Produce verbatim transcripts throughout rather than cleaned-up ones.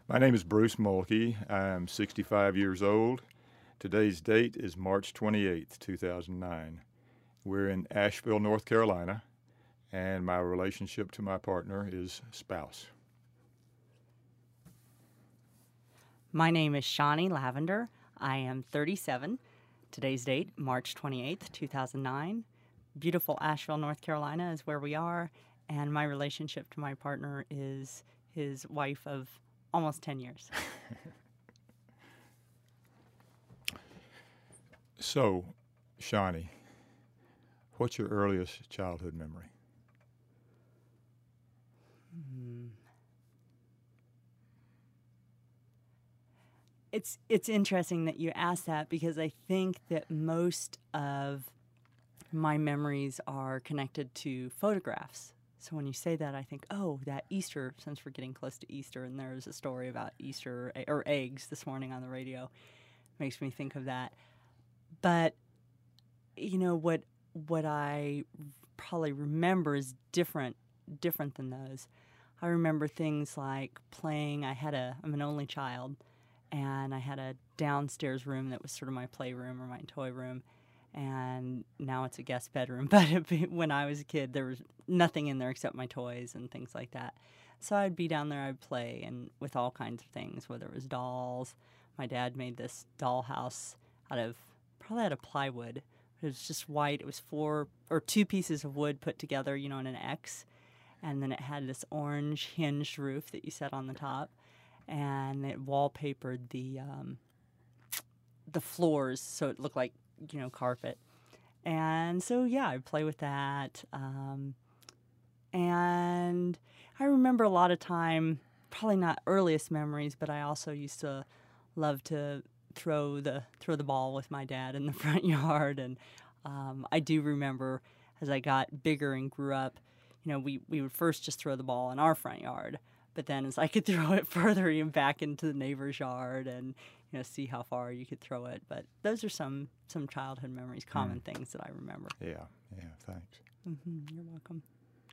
My name is Bruce Mulkey. I'm sixty-five years old. Today's date is March twenty-eighth, two thousand nine. We're in Asheville, North Carolina, and my relationship to my partner is spouse. My name is Shawnee Lavender. I am thirty-seven. Today's date, March twenty-eighth, two thousand nine. Beautiful Asheville, North Carolina is where we are, and my relationship to my partner is his wife of almost ten years. So, Shawnee, what's your earliest childhood memory? Hmm. It's it's interesting that you ask that because I think that most of my memories are connected to photographs. So when you say that, I think, oh, that Easter, since we're getting close to Easter, and there's a story about Easter or eggs this morning on the radio, makes me think of that. But, you know, what what I probably remember is different different than those. I remember things like playing. I had a, I'm an only child, and I had a downstairs room that was sort of my playroom or my toy room. And now it's a guest bedroom. But when I was a kid, there was nothing in there except my toys and things like that. So I'd be down there, I'd play, and with all kinds of things, whether it was dolls. My dad made this dollhouse out of, probably out of plywood. It was just white. It was four or two pieces of wood put together, you know, in an X. And then it had this orange hinged roof that you set on the top. And it wallpapered the um, the floors so it looked like, you know, carpet. And so, yeah, I'd play with that. Um, and I remember a lot of time, probably not earliest memories, but I also used to love to throw the throw the ball with my dad in the front yard. And um, I do remember as I got bigger and grew up, you know, we, we would first just throw the ball in our front yard. But then as I could throw it further even back into the neighbor's yard and, you know, see how far you could throw it. But those are some, some childhood memories, common mm. things that I remember. Yeah, yeah, thanks. Mm-hmm, you're welcome.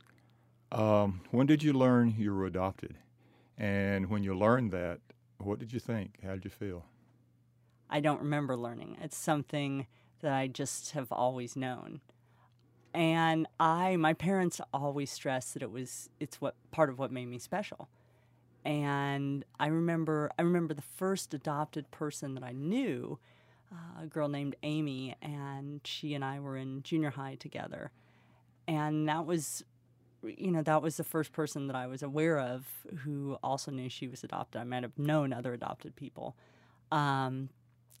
Um, when did you learn you were adopted? And when you learned that, what did you think? How did you feel? I don't remember learning. It's something that I just have always known. And I, my parents always stressed that it was, it's what part of what made me special. And I remember, I remember the first adopted person that I knew, uh, a girl named Amy, and she and I were in junior high together. And that was, you know, that was the first person that I was aware of who also knew she was adopted. I might have known other adopted people. Um,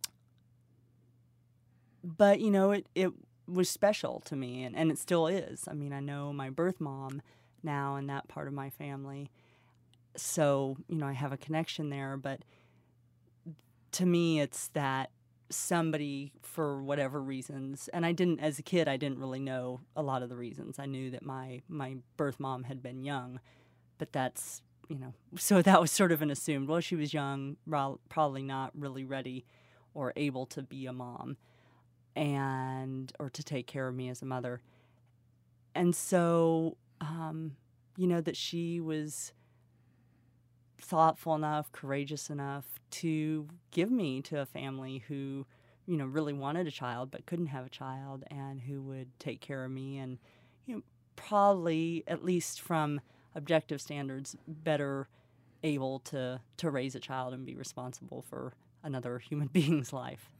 but, you know, it, it was special to me, and, and it still is. I mean, I know my birth mom now and that part of my family. So, you know, I have a connection there, but to me, it's that somebody, for whatever reasons, and I didn't, as a kid, I didn't really know a lot of the reasons. I knew that my, my birth mom had been young, but that's, you know, so that was sort of an assumed, well, she was young, probably not really ready or able to be a mom and, or to take care of me as a mother. And so, um, you know, that she was thoughtful enough, courageous enough to give me to a family who, you know, really wanted a child but couldn't have a child, and who would take care of me and, you know, probably, at least from objective standards, better able to, to raise a child and be responsible for another human being's life.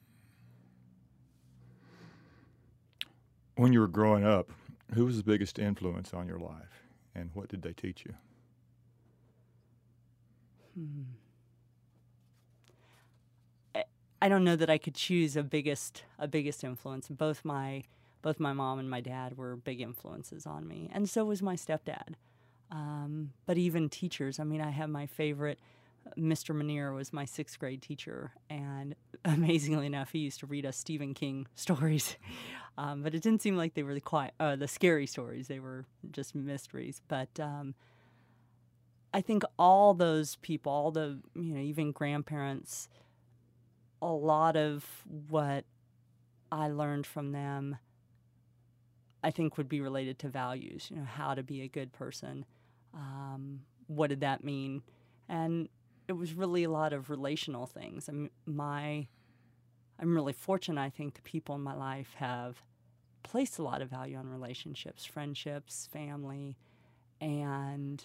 When you were growing up, who was the biggest influence on your life, and what did they teach you? Hmm. I, I don't know that I could choose a biggest a biggest influence. Both my both my mom and my dad were big influences on me, and so was my stepdad. Um, but even teachers. I mean, I have my favorite. Mister Manier was my sixth grade teacher, and amazingly enough, he used to read us Stephen King stories. Um, but it didn't seem like they were the quiet, uh, the scary stories. They were just mysteries. But um, I think all those people, all the, you know, even grandparents, a lot of what I learned from them, I think, would be related to values. You know, how to be a good person. Um, what did that mean? And it was really a lot of relational things. I mean, my, I'm really fortunate. I think the people in my life have placed a lot of value on relationships, friendships, family, and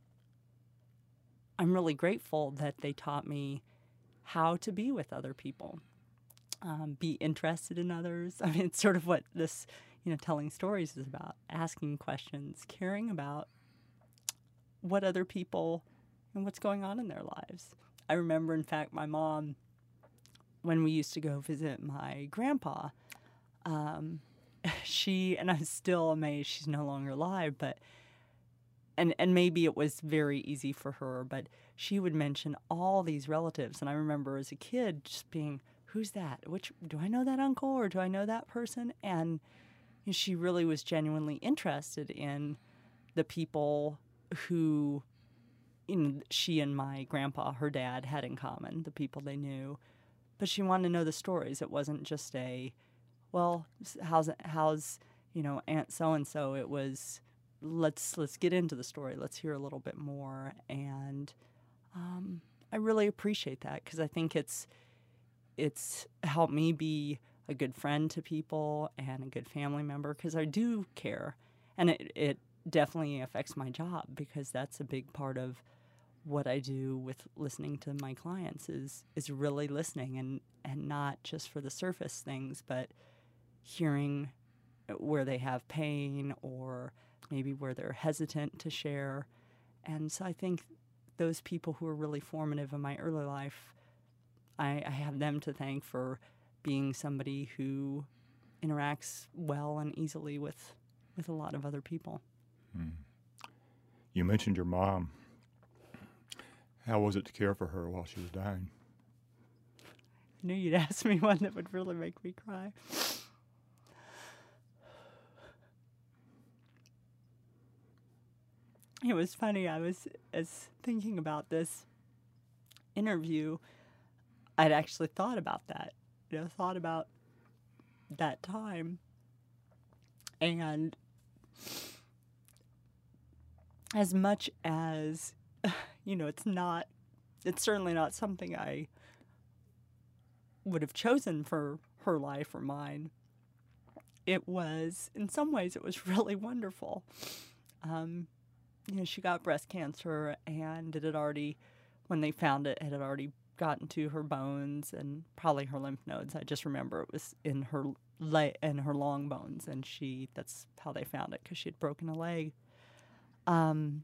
I'm really grateful that they taught me how to be with other people, um, be interested in others. I mean, it's sort of what this, you know, telling stories is about, asking questions, caring about what other people and what's going on in their lives. I remember, in fact, my mom, when we used to go visit my grandpa, um, she, and I'm still amazed she's no longer alive, but, and, and maybe it was very easy for her, but she would mention all these relatives. And I remember as a kid just being, who's that? Which, do I know that uncle or do I know that person? And you know, she really was genuinely interested in the people who, you know, she and my grandpa, her dad, had in common, the people they knew. But she wanted to know the stories. It wasn't just a, well, how's how's you know Aunt so and so. It was let's let's get into the story. Let's hear a little bit more. And um, I really appreciate that because I think it's it's helped me be a good friend to people and a good family member because I do care, and it it definitely affects my job because that's a big part of what I do with listening to my clients is is really listening and and not just for the surface things, but hearing where they have pain or maybe where they're hesitant to share. And so I think those people who are really formative in my early life, I, I have them to thank for being somebody who interacts well and easily with, with a lot of other people. Mm. You mentioned your mom. How was it to care for her while she was dying? I knew you'd ask me one that would really make me cry. It was funny, I was as thinking about this interview, I'd actually thought about that, you know, thought about that time. And as much as, you know, it's not, it's certainly not something I would have chosen for her life or mine. It was, in some ways, it was really wonderful. Um, you know, she got breast cancer, and it had already, when they found it, it had already gotten to her bones and probably her lymph nodes. I just remember it was in her leg, in her long bones, and she, that's how they found it, because she had broken a leg. Um,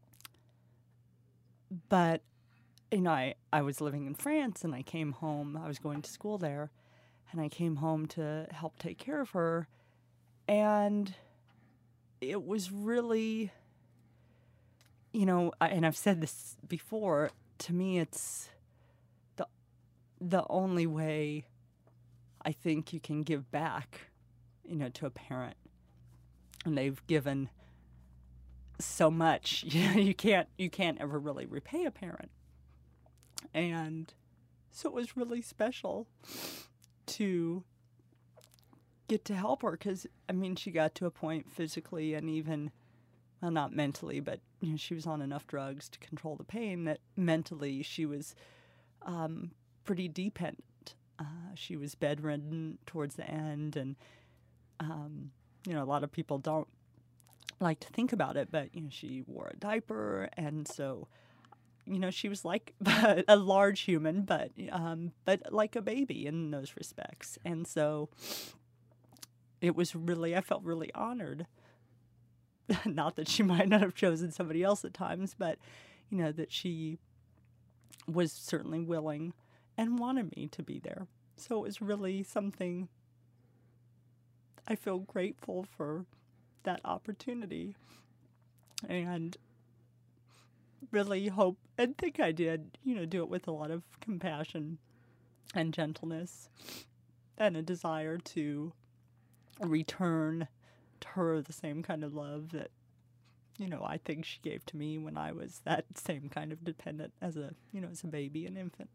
but, you know, I, I was living in France, and I came home, I was going to school there, and I came home to help take care of her, and it was really, you know, I, and I've said this before, to me it's the the only way I think you can give back, you know, to a parent. And they've given so much, you know, you can't you can't ever really repay a parent. And so it was really special to get to help her because, I mean, she got to a point physically and even, well, not mentally, but you know, she was on enough drugs to control the pain that mentally she was um, pretty dependent. Uh, she was bedridden towards the end, and um, you know, a lot of people don't like to think about it, but you know, she wore a diaper, and so you know, she was like a large human, but um, but like a baby in those respects, and so it was really, I felt really honored. Not that she might not have chosen somebody else at times, but, you know, that she was certainly willing and wanted me to be there. So it was really something, I feel grateful for that opportunity and really hope and think I did, you know, do it with a lot of compassion and gentleness and a desire to return to her the same kind of love that, you know, I think she gave to me when I was that same kind of dependent as a, you know, as a baby, an infant.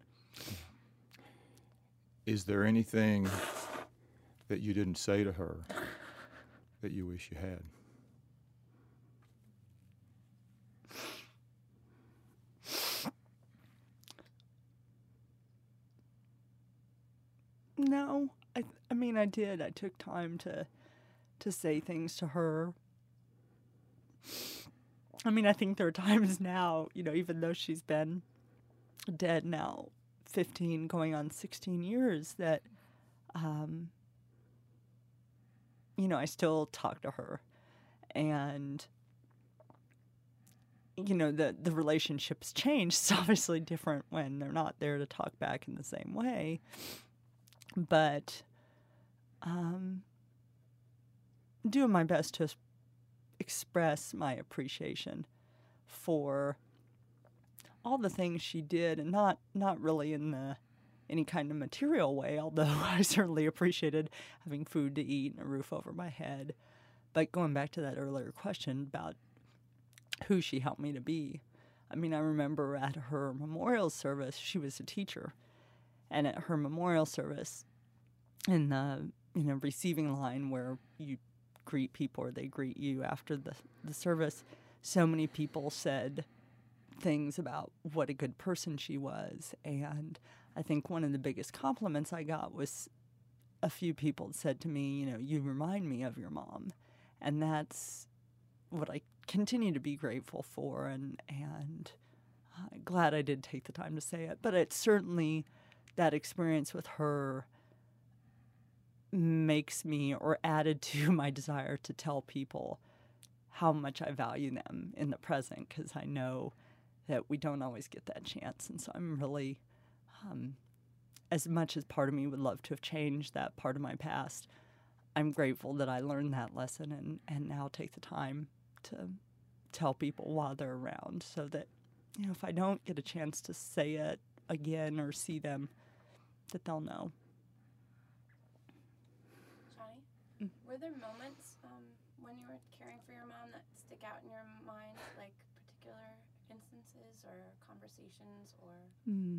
Is there anything that you didn't say to her that you wish you had? No, I, I mean, I did. I took time to, to say things to her. I mean, I think there are times now, you know, even though she's been dead now fifteen, going on sixteen years, that, um, you know, I still talk to her. And, you know, the, the relationship's changed. It's obviously different when they're not there to talk back in the same way. But um, doing my best to express my appreciation for all the things she did, and not not really in the any kind of material way, although I certainly appreciated having food to eat and a roof over my head. But going back to that earlier question about who she helped me to be, I mean, I remember at her memorial service, she was a teacher, and at her memorial service, in the you know receiving line where you greet people or they greet you after the, the service, so many people said things about what a good person she was. And I think one of the biggest compliments I got was a few people said to me, you know, you remind me of your mom. And that's what I continue to be grateful for, and and uh, glad I did take the time to say it. But it's certainly that experience with her makes me, or added to my desire to tell people how much I value them in the present, because I know that we don't always get that chance. And so I'm really, um, as much as part of me would love to have changed that part of my past, I'm grateful that I learned that lesson and, and now take the time to tell people while they're around, so that, you know, if I don't get a chance to say it again or see them, that they'll know. Johnny, mm. were there moments um, when you were caring for your mom that stick out in your mind, like particular instances or conversations or? Mm.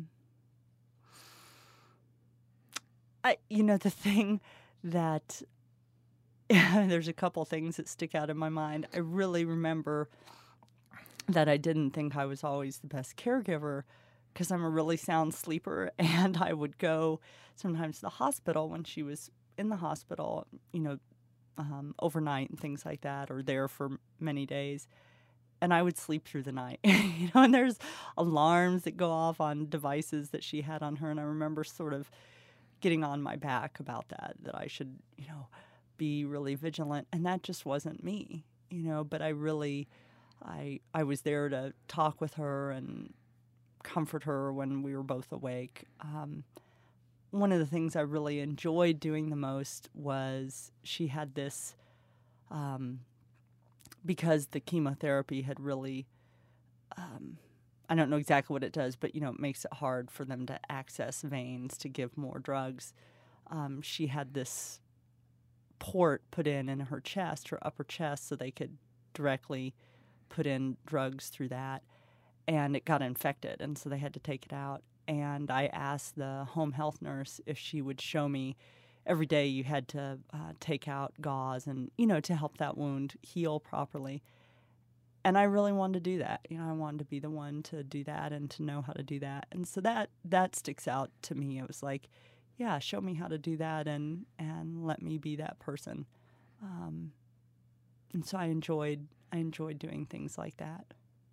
I, you know, the thing that there's a couple things that stick out in my mind. I really remember that I didn't think I was always the best caregiver, because I'm a really sound sleeper, and I would go sometimes to the hospital when she was in the hospital, you know, um, overnight and things like that, or there for many days, and I would sleep through the night. You know, and there's alarms that go off on devices that she had on her, and I remember sort of getting on my back about that, that I should, you know, be really vigilant, and that just wasn't me, you know, but I really, I I was there to talk with her and comfort her when we were both awake. Um, one of the things I really enjoyed doing the most was she had this, um, because the chemotherapy had really, um, I don't know exactly what it does, but, you know, it makes it hard for them to access veins to give more drugs. Um, she had this port put in in her chest, her upper chest, so they could directly put in drugs through that, and it got infected, and so they had to take it out. And I asked the home health nurse if she would show me every day you had to uh, take out gauze and, you know, to help that wound heal properly. And I really wanted to do that. You know, I wanted to be the one to do that and to know how to do that. And so that that sticks out to me. It was like, yeah, show me how to do that, and, and let me be that person. Um, and so I enjoyed I enjoyed doing things like that.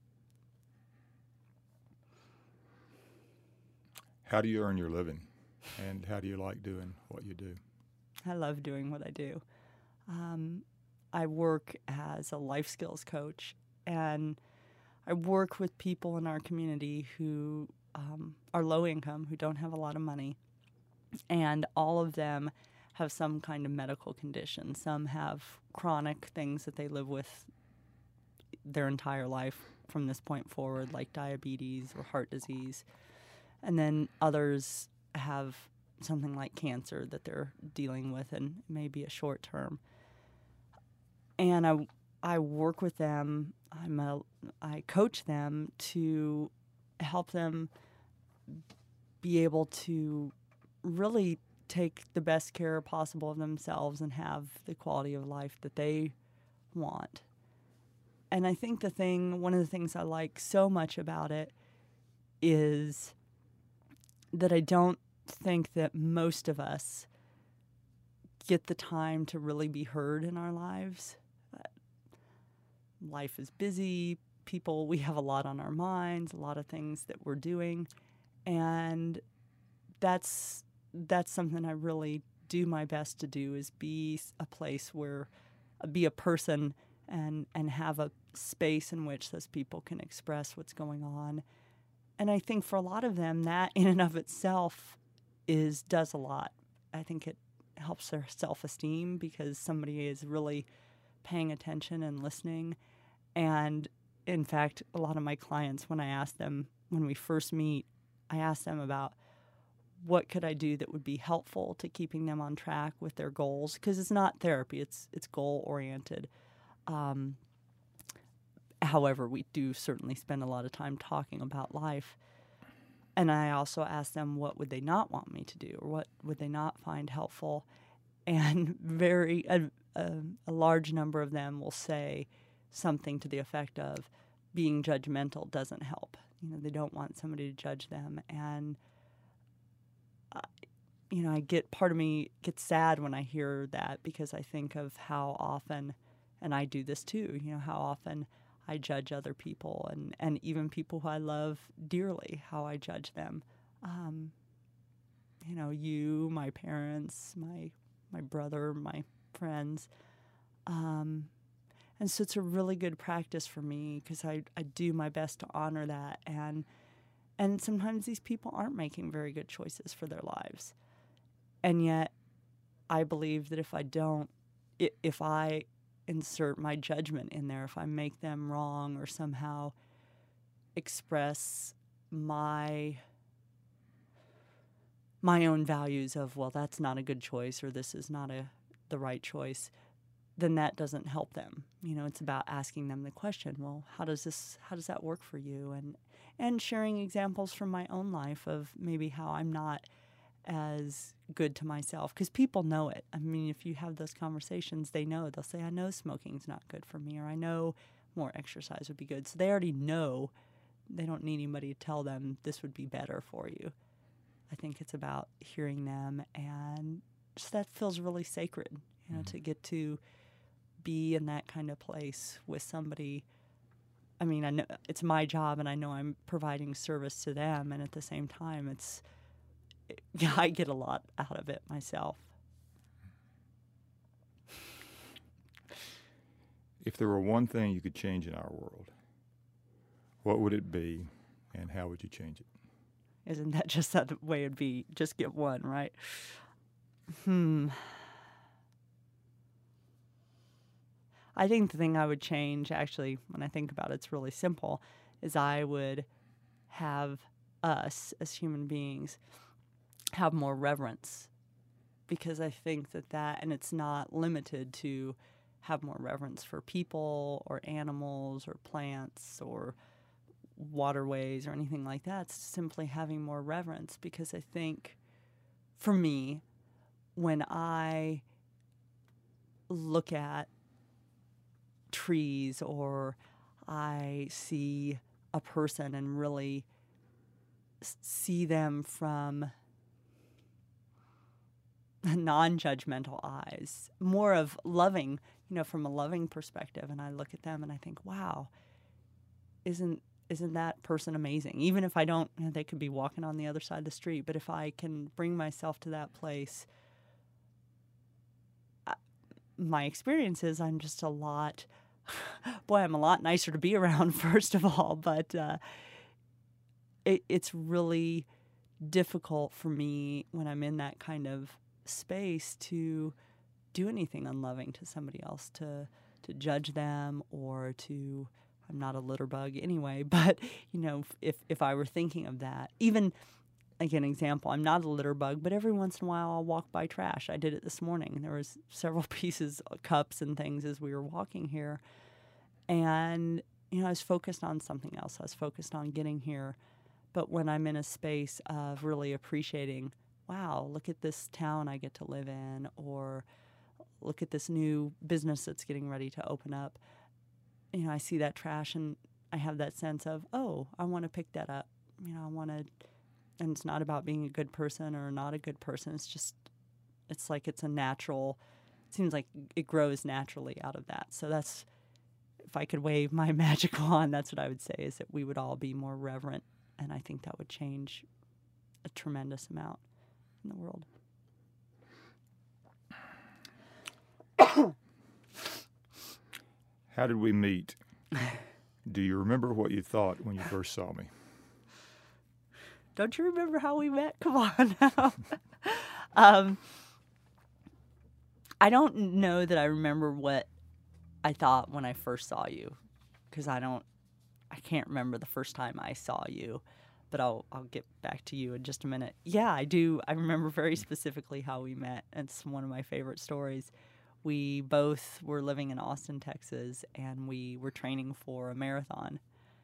How do you earn your living, and how do you like doing what you do? I love doing what I do. Um, I work as a life skills coach, and I work with people in our community who um, are low income, who don't have a lot of money. And all of them have some kind of medical condition. Some have chronic things that they live with their entire life from this point forward, like diabetes or heart disease. And then others have something like cancer that they're dealing with, and maybe a short term. And I, I work with them. I'm a, I coach them to help them be able to really take the best care possible of themselves and have the quality of life that they want. And I think the thing, one of the things I like so much about it is that I don't think that most of us get the time to really be heard in our lives. Uh, life is busy. People, we have a lot on our minds, a lot of things that we're doing. And that's that's something I really do my best to do, is be a place where, uh, be a person and, and have a space in which those people can express what's going on. And I think for a lot of them, that in and of itself is does a lot. I think it helps their self-esteem because somebody is really paying attention and listening. And in fact, a lot of my clients, when I ask them, when we first meet, I ask them about what could I do that would be helpful to keeping them on track with their goals, because it's not therapy, it's it's goal-oriented. Um, however, we do certainly spend a lot of time talking about life. And I also ask them, what would they not want me to do, or what would they not find helpful? And very a, a, a large number of them will say something to the effect of, being judgmental doesn't help. You know, they don't want somebody to judge them. And, uh, you know, I get, part of me gets sad when I hear that, because I think of how often, and I do this too, you know, how often I judge other people, and, and even people who I love dearly, how I judge them. Um, you know, you, my parents, my my brother, my friends. Um, and so it's a really good practice for me, because I, I do my best to honor that. And and sometimes these people aren't making very good choices for their lives. And yet I believe that if I don't, if I insert my judgment in there, if I make them wrong or somehow express my my own values of, well, that's not a good choice, or this is not a the right choice, then that doesn't help them. You know, it's about asking them the question, well, how does this, how does that work for you? And and sharing examples from my own life of maybe how I'm not as good to myself, because people know it. I mean, if you have those conversations, they know. They'll say, I know smoking's not good for me, or I know more exercise would be good. So they already know. They don't need anybody to tell them this would be better for you. I think it's about hearing them, and just that feels really sacred, you know, mm-hmm. to get to be in that kind of place with somebody. I mean, I know it's my job, and I know I'm providing service to them, and at the same time, it's it, I get a lot out of it myself. If there were one thing you could change in our world, what would it be, and how would you change it? Isn't that just that the way it'd be? Just get one, right? Hmm. I think the thing I would change, actually, when I think about it, it's really simple, is I would have us as human beings have more reverence. Because I think that that, and it's not limited to have more reverence for people or animals or plants or waterways or anything like that. It's simply having more reverence, because I think, for me, when I look at trees, or I see a person and really see them from non-judgmental eyes, more of loving, you know, from a loving perspective, and I look at them and I think, wow, isn't isn't that person amazing? Even if I don't, you know, they could be walking on the other side of the street, but if I can bring myself to that place, I, my experience is I'm just a lot, boy, I'm a lot nicer to be around, first of all, but uh, it, it's really difficult for me when I'm in that kind of space to do anything unloving to somebody else, to to judge them, or to, I'm not a litter bug anyway, but, you know, if if I were thinking of that, even, like an example, I'm not a litter bug, but every once in a while I'll walk by trash. I did it this morning. There was several pieces, cups and things as we were walking here, and, you know, I was focused on something else. I was focused on getting here, but when I'm in a space of really appreciating, wow, look at this town I get to live in, or look at this new business that's getting ready to open up, you know, I see that trash and I have that sense of, oh, I want to pick that up. You know, I want to, and it's not about being a good person or not a good person. It's just It's like it's a natural, it seems like it grows naturally out of that. So that's, if I could wave my magic wand, that's what I would say, is that we would all be more reverent. And I think that would change a tremendous amount in the world. How did we meet? Do you remember what you thought when you first saw me? Don't you remember how we met? Come on now. um, I don't know that I remember what I thought when I first saw you, because I don't, I can't remember the first time I saw you, but I'll I'll get back to you in just a minute. Yeah, I do. I remember very specifically how we met. It's one of my favorite stories. We both were living in Austin, Texas, and we were training for a marathon.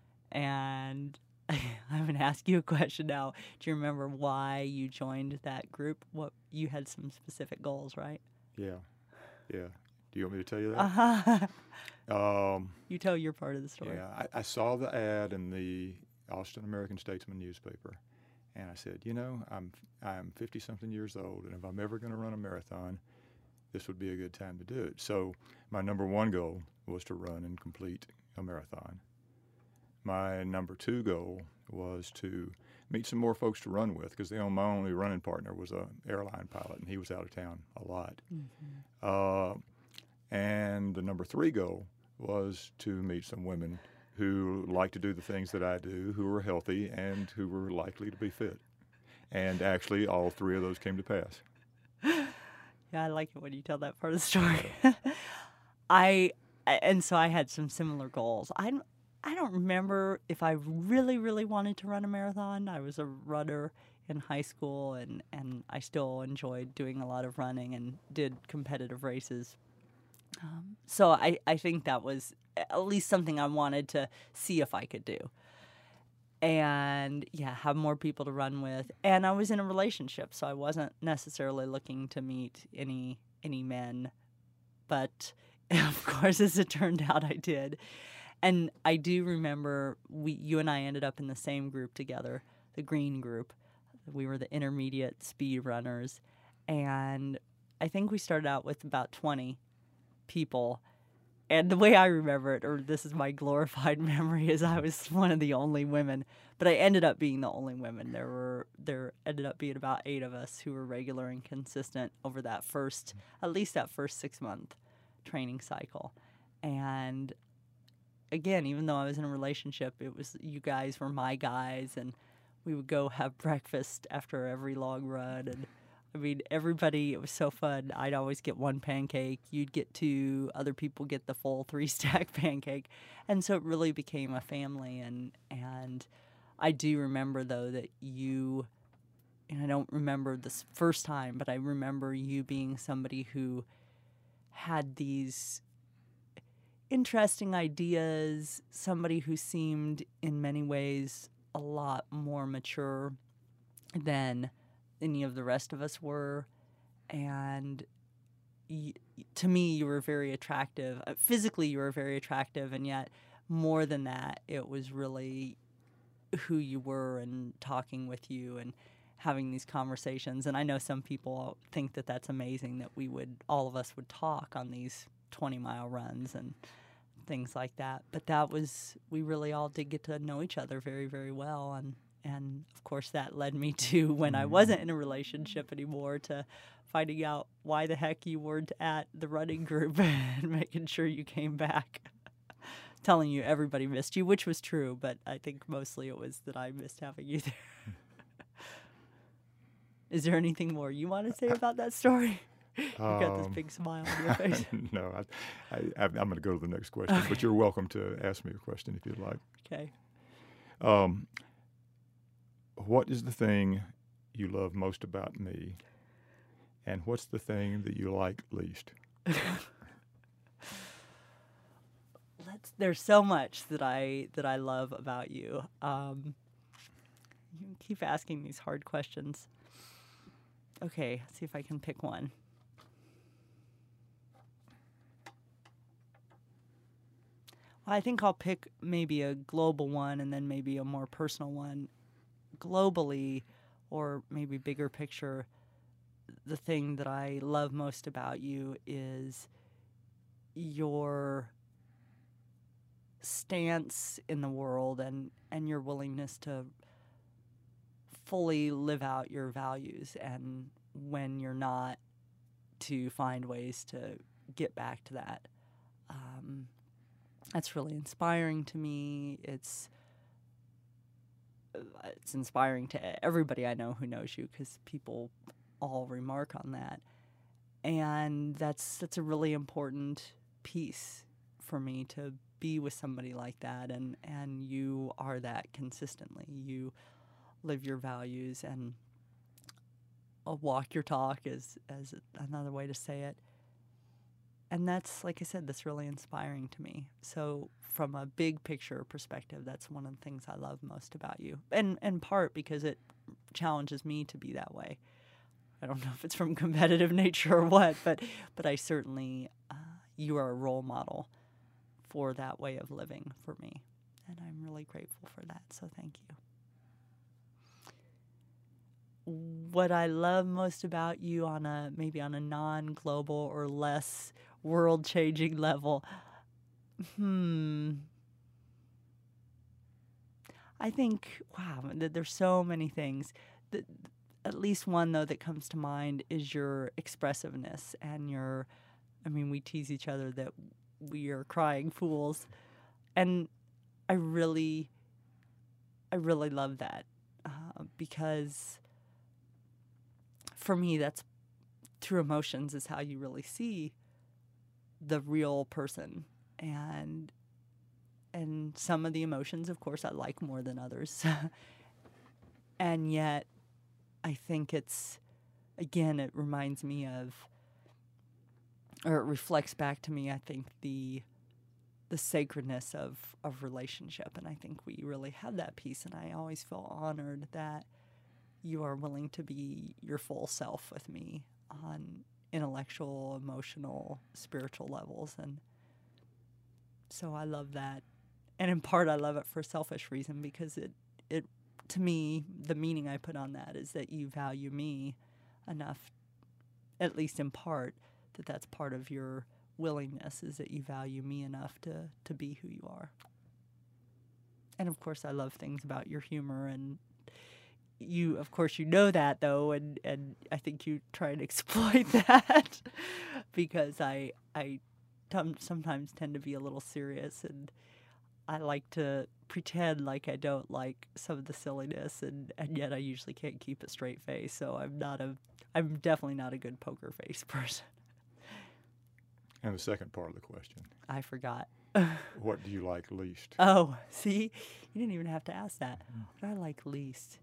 And I'm going to ask you a question now. Do you remember why you joined that group? What, you had some specific goals, right? Yeah, yeah. Do you want me to tell you that? Uh-huh. Um, you tell your part of the story. yeah, I, I saw the ad in the Austin American-Statesman newspaper, and I said, you know, I'm I'm fifty-something years old, and if I'm ever going to run a marathon, this would be a good time to do it. So my number one goal was to run and complete a marathon. My number two goal was to meet some more folks to run with, because my only running partner was an airline pilot, and he was out of town a lot. Mm-hmm. Uh, and the number three goal was to meet some women who like to do the things that I do, who are healthy, and who were likely to be fit. And actually, all three of those came to pass. Yeah, I like it when you tell that part of the story. I and so I had some similar goals. I I don't remember if I really really wanted to run a marathon. I was a runner in high school, and and I still enjoyed doing a lot of running and did competitive races. Um, so I I think that was at least something I wanted to see if I could do. And yeah, have more people to run with. And I was in a relationship, so I wasn't necessarily looking to meet any any men. But of course, as it turned out, I did. And I do remember we, you and I ended up in the same group together, the green group. We were the intermediate speed runners. And I think we started out with about twenty people. And the way I remember it, or this is my glorified memory, is I was one of the only women. But I ended up being the only women. There were there ended up being about eight of us who were regular and consistent over that first, at least that first six month training cycle. And again, even though I was in a relationship, it was you guys were my guys, and we would go have breakfast after every long run. And I mean, everybody, it was so fun. I'd always get one pancake. You'd get two. Other people get the full three-stack pancake. And so it really became a family. And and I do remember, though, that you, and I don't remember this first time, but I remember you being somebody who had these interesting ideas, somebody who seemed in many ways a lot more mature than any of the rest of us were, and y- to me you were very attractive. Uh, physically you were very attractive, and yet more than that, it was really who you were and talking with you and having these conversations. And I know some people think that that's amazing, that we would, all of us would talk on these twenty mile runs and things like that, but that was, we really all did get to know each other very, very well. And And, of course, that led me to, when I wasn't in a relationship anymore, to finding out why the heck you weren't at the running group and making sure you came back. Telling you everybody missed you, which was true, but I think mostly it was that I missed having you there. Is there anything more you want to say about that story? You've got this Um, big smile on your face. no, I, I, I'm going to go to the next question, Okay. but you're welcome to ask me a question if you'd like. Okay. Um, what is the thing you love most about me, and what's the thing that you like least? Let's. There's so much that I that I love about you. Um, you keep asking these hard questions. Okay, let's see if I can pick one. Well, I think I'll pick maybe a global one and then maybe a more personal one. Globally, or maybe bigger picture, the thing that I love most about you is your stance in the world and, and your willingness to fully live out your values, and when you're not, to find ways to get back to that. Um, that's really inspiring to me. It's it's inspiring to everybody I know who knows you, because people all remark on that. And that's that's a really important piece for me, to be with somebody like that, and, and you are that consistently. You live your values and uh, walk your talk, is, as another way to say it. And that's, like I said, that's really inspiring to me. So from a big picture perspective, that's one of the things I love most about you. And in part because it challenges me to be that way. I don't know if it's from competitive nature or what, but but I certainly, uh, you are a role model for that way of living for me. And I'm really grateful for that, so thank you. What I love most about you on a, maybe on a non-global or less world-changing level, hmm, I think, wow, th- there's so many things. The, at least one, though, that comes to mind is your expressiveness and your, I mean, we tease each other that we are crying fools. And I really, I really love that uh, because for me, that's through emotions is how you really see the real person. And and some of the emotions, of course, I like more than others. And yet, I think it's, again, it reminds me of, or it reflects back to me, I think, the the sacredness of, of relationship. And I think we really have that piece. And I always feel honored that you are willing to be your full self with me on intellectual, emotional, spiritual levels. And so I love that. And in part, I love it for a selfish reason, because it, it, to me, the meaning I put on that is that you value me enough, at least in part, that that's part of your willingness, is that you value me enough to, to be who you are. And of course, I love things about your humor, and you, of course, you know that, though, and, and I think you try and exploit that because I I t- sometimes tend to be a little serious, and I like to pretend like I don't like some of the silliness, and, and yet I usually can't keep a straight face, so I'm not a, I'm definitely not a good poker face person. And the second part of the question. I forgot. What do you like least? Oh, see? You didn't even have to ask that. What do I like least?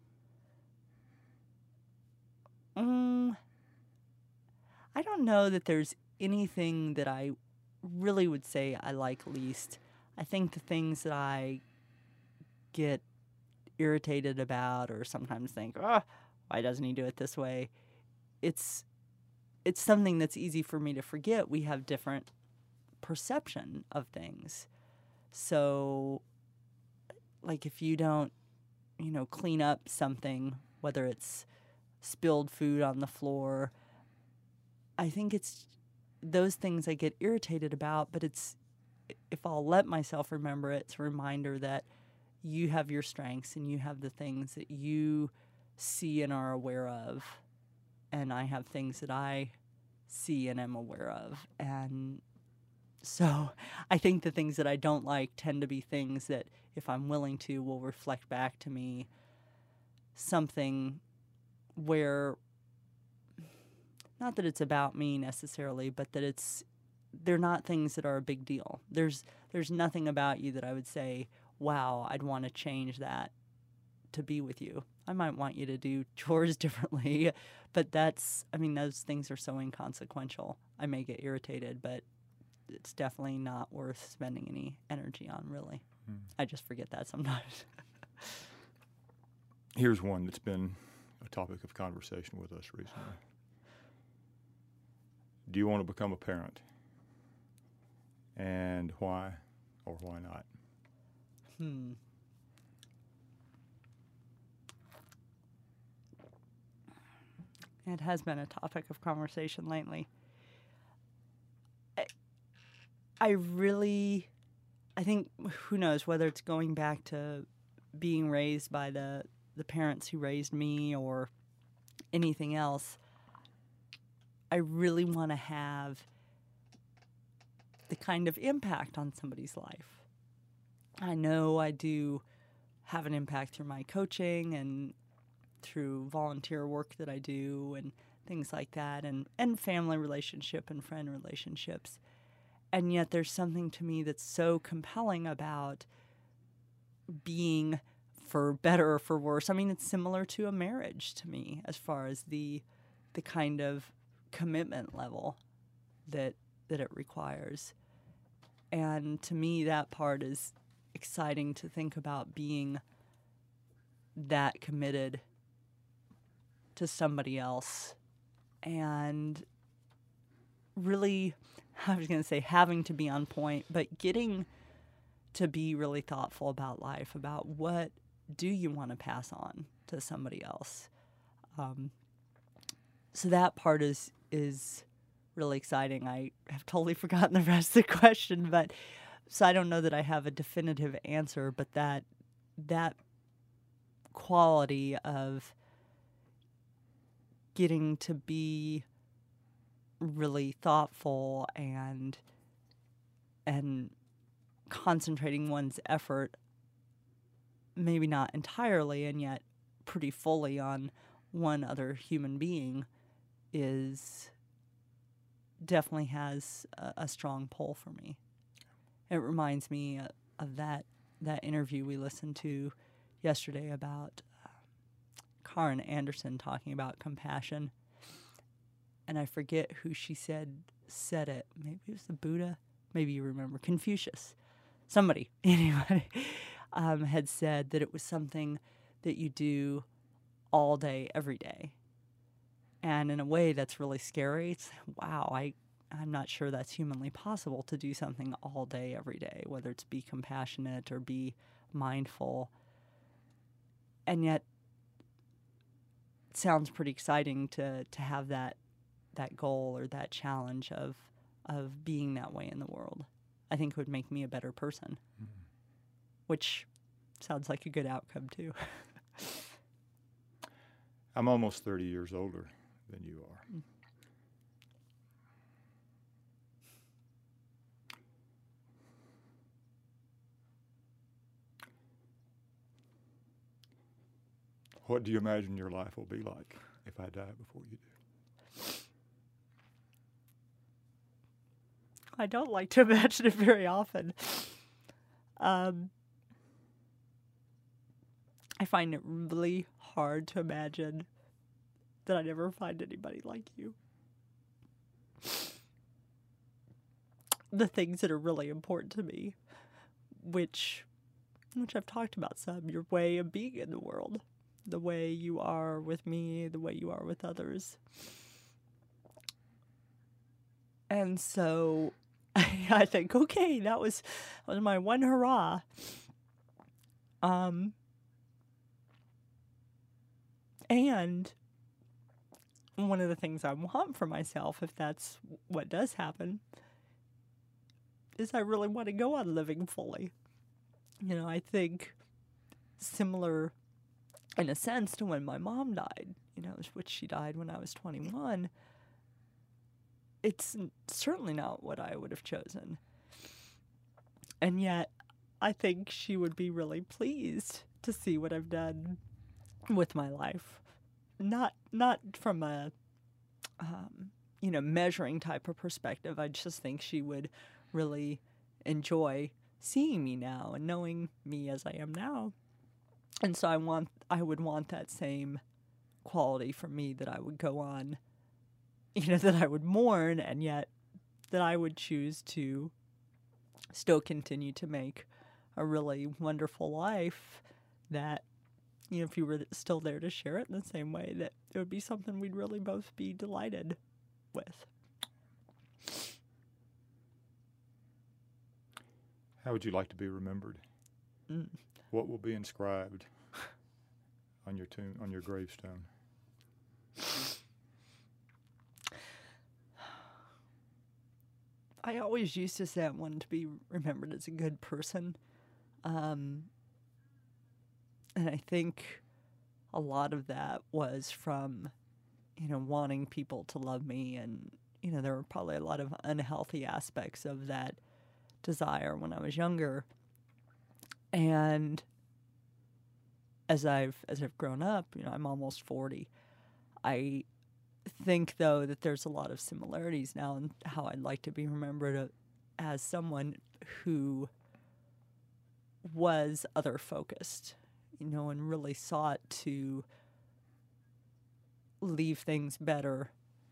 Um, I don't know that there's anything that I really would say I like least. I think the things that I get irritated about, or sometimes think, oh, why doesn't he do it this way? It's it's something that's easy for me to forget. We have different perception of things. So, like if you don't, you know, clean up something, whether it's spilled food on the floor, I think it's those things I get irritated about, but it's, if I'll let myself remember it, it's a reminder that you have your strengths and you have the things that you see and are aware of, and I have things that I see and am aware of. And so I think the things that I don't like tend to be things that, if I'm willing to, will reflect back to me something where, not that it's about me necessarily, but that it's, they're not things that are a big deal. There's there's nothing about you that I would say, wow, I'd want to change that to be with you. I might want you to do chores differently, but that's, I mean, those things are so inconsequential. I may get irritated, but it's definitely not worth spending any energy on, really. Mm. I just forget that sometimes. Here's one that's been a topic of conversation with us recently. Do you want to become a parent? And why or why not? Hmm. It has been a topic of conversation lately. I, I really, I think, who knows, whether it's going back to being raised by the, the parents who raised me or anything else, I really want to have the kind of impact on somebody's life. I know I do have an impact through my coaching and through volunteer work that I do and things like that, and, and family relationship and friend relationships. And yet there's something to me that's so compelling about being, for better or for worse. I mean, it's similar to a marriage to me as far as the the kind of commitment level that that it requires. And to me, that part is exciting to think about, being that committed to somebody else and really, I was going to say having to be on point, but getting to be really thoughtful about life, about what do you want to pass on to somebody else. Um, so that part is is really exciting. I have totally forgotten the rest of the question, but so I don't know that I have a definitive answer, but that that quality of getting to be really thoughtful and and concentrating one's effort, maybe not entirely and yet pretty fully, on one other human being, is definitely has a, a strong pull for me. It reminds me uh, of that that interview we listened to yesterday about uh, Karen Anderson talking about compassion. And I forget who she said said it. Maybe it was the Buddha. Maybe you remember. Confucius. Somebody, anybody, um, had said that it was something that you do all day, every day. And in a way that's really scary. It's, wow, I, I'm not sure that's humanly possible to do something all day, every day, whether it's be compassionate or be mindful. And yet, it sounds pretty exciting to, to have that that goal or that challenge of of being that way in the world. I think it would make me a better person, mm-hmm. which sounds like a good outcome too. I'm almost thirty years older than you are. Mm. What do you imagine your life will be like if I die before you do? I don't like to imagine it very often. Um, I find it really hard to imagine that I never find anybody like you. The things that are really important to me, which, which I've talked about some, your way of being in the world, the way you are with me, the way you are with others. And so I think, okay, that was, that was my one hurrah. Um, and one of the things I want for myself, if that's what does happen, is I really want to go on living fully. You know, I think similar in a sense to when my mom died, you know, which she died when I was twenty-one. It's certainly not what I would have chosen. And yet, I think she would be really pleased to see what I've done with my life. Not not from a, um, you know, measuring type of perspective. I just think she would really enjoy seeing me now and knowing me as I am now. And so I want, I would want that same quality for me, that I would go on, you know, that I would mourn, and yet that I would choose to still continue to make a really wonderful life that, you know, if you were still there to share it in the same way, that it would be something we'd really both be delighted with. How would you like to be remembered? Mm. What will be inscribed on your tomb, on your gravestone? I always used to say I wanted to be remembered as a good person. Um, and I think a lot of that was from, you know, wanting people to love me. And, you know, there were probably a lot of unhealthy aspects of that desire when I was younger. And as I've as I've grown up, you know, I'm almost forty. I think, though, that there's a lot of similarities now in how I'd like to be remembered uh, as someone who was other-focused, you know, and really sought to leave things better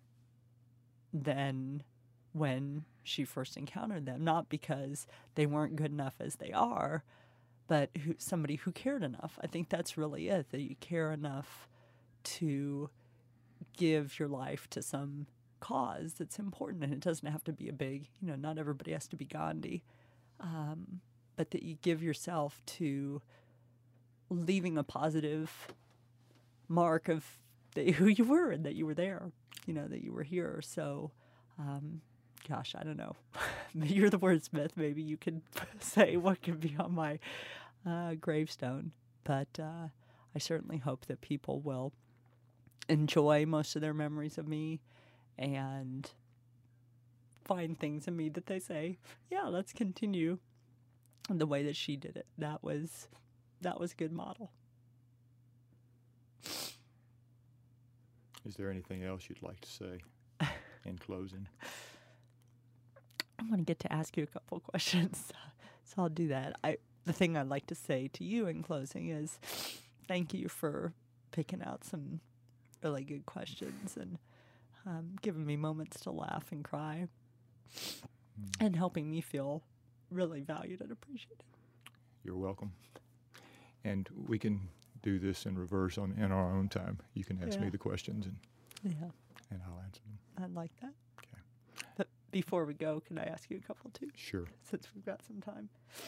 than when she first encountered them. Not because they weren't good enough as they are, but who, somebody who cared enough. I think that's really it, that you care enough to give your life to some cause that's important, and it doesn't have to be a big, you know, not everybody has to be Gandhi, um, but that you give yourself to leaving a positive mark of the, who you were and that you were there, you know, that you were here. So, um, gosh, I don't know. You're the wordsmith. Maybe you can say what can be on my uh, gravestone, but uh, I certainly hope that people will enjoy most of their memories of me and find things in me that they say, yeah, let's continue the way that she did it. That was that was a good model. Is there anything else you'd like to say in closing? I'm going to get to ask you a couple questions, so I'll do that. I the thing I'd like to say to you in closing is thank you for picking out some really good questions and um, giving me moments to laugh and cry mm. and helping me feel really valued and appreciated. You're welcome. And we can do this in reverse on in our own time. You can ask yeah. me the questions and yeah, and I'll answer them. I'd like that. Okay. But before we go, can I ask you a couple too? Sure. Since we've got some time.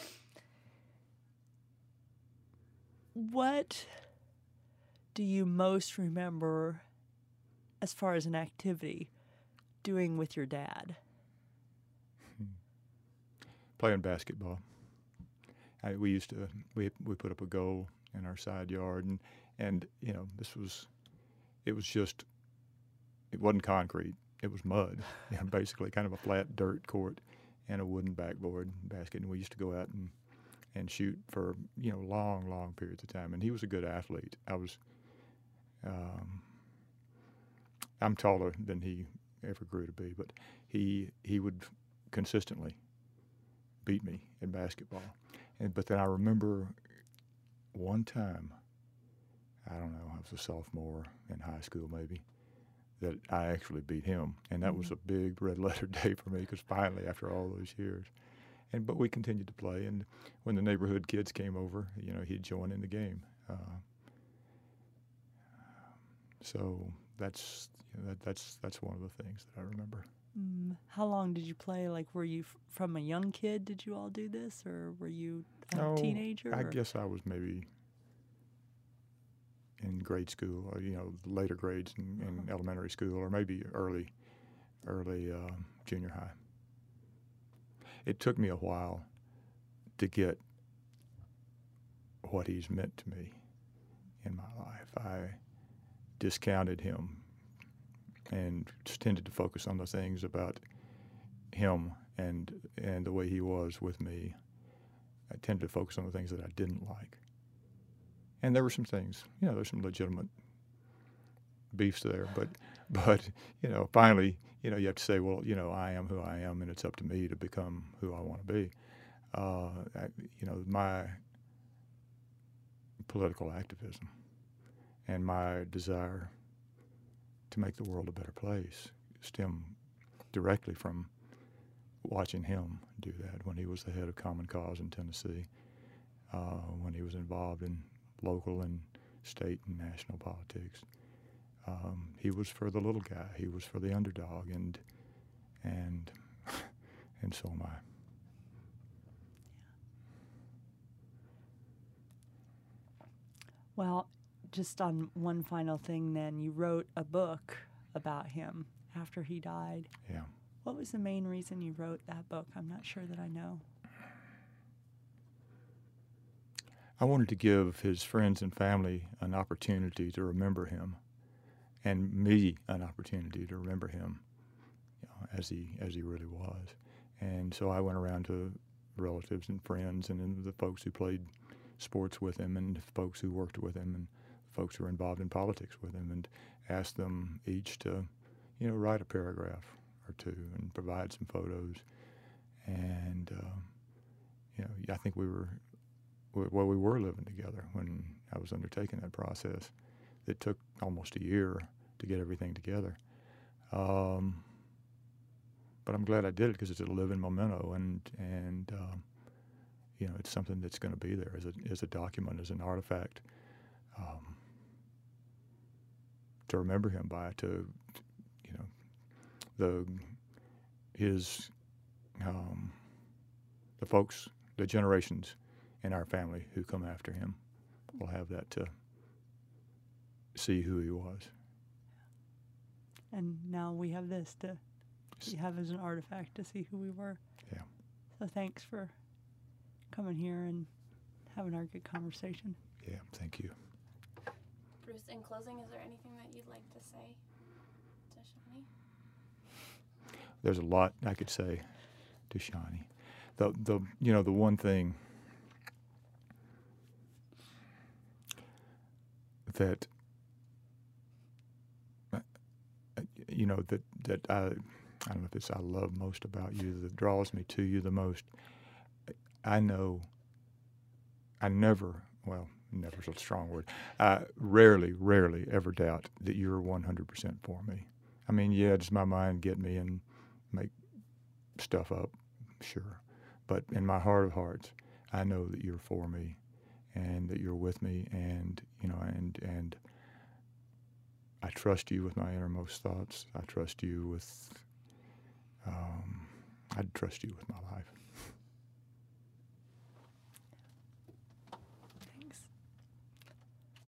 What do you most remember as far as an activity doing with your dad? Hmm. Playing basketball. I, we used to, we we put up a goal in our side yard, and, and, you know, this was, it was just, it wasn't concrete. It was mud, you know, basically kind of a flat dirt court and a wooden backboard basket. And we used to go out and, and shoot for, you know, long, long periods of time. And he was a good athlete. I was, um, I'm taller than he ever grew to be, but he he would consistently beat me in basketball. And but then I remember one time, I don't know, I was a sophomore in high school maybe, that I actually beat him. And that mm-hmm. was a big red letter day for me, because finally, after all those years. And but we continued to play, and when the neighborhood kids came over, you know, he'd join in the game. Uh, so that's you know, that, that's that's one of the things that I remember. Mm, how long did you play? Like, were you f- from a young kid? Did you all do this, or were you a oh, teenager? I or? guess I was maybe in grade school, or you know, later grades in, in uh-huh. elementary school, or maybe early, early uh, junior high. It took me a while to get what he's meant to me in my life. I discounted him and tended to focus on the things about him and and the way he was with me. I tended to focus on the things that I didn't like. And there were some things, you know, there's some legitimate beefs there, but, but you know, finally, you know, you have to say, well, you know, I am who I am, and it's up to me to become who I want to be. Uh, I, you know, my political activism and my desire to make the world a better place stem directly from watching him do that when he was the head of Common Cause in Tennessee, uh, when he was involved in local and state and national politics. Um, he was for the little guy. He was for the underdog, and and and so am I. Well, just on one final thing then, you wrote a book about him after he died. Yeah. What was the main reason you wrote that book? I'm not sure that I know. I wanted to give his friends and family an opportunity to remember him, and me an opportunity to remember him, you know, as he as he really was. And so I went around to relatives and friends, and then the folks who played sports with him, and the folks who worked with him, and folks who were involved in politics with him, and asked them each to, you know, write a paragraph or two and provide some photos. And uh, you know, I think we were. Well, we were living together when I was undertaking that process. It took almost a year to get everything together. Um, but I'm glad I did it because it's a living memento, and and um, you know, it's something that's going to be there as a as a document, as an artifact, um, to remember him by. To, you know, the his um, the folks, the generations in our family who come after him will have that to see who he was. And now we have this to you have as an artifact to see who we were. Yeah. So thanks for coming here and having our good conversation. Yeah, thank you. Bruce, in closing, is there anything that you'd like to say to Shawnee? There's a lot I could say to Shawnee. The the you know the one thing that uh, you know that that I I don't know if it's I love most about you, that draws me to you the most. I know I never well never is a strong word. I rarely rarely ever doubt that you're one hundred percent for me. I mean, yeah, does my mind get me and make stuff up? Sure, but in my heart of hearts, I know that you're for me, and that you're with me, and you know, and and I trust you with my innermost thoughts. I trust you with, um, I trust you with my life.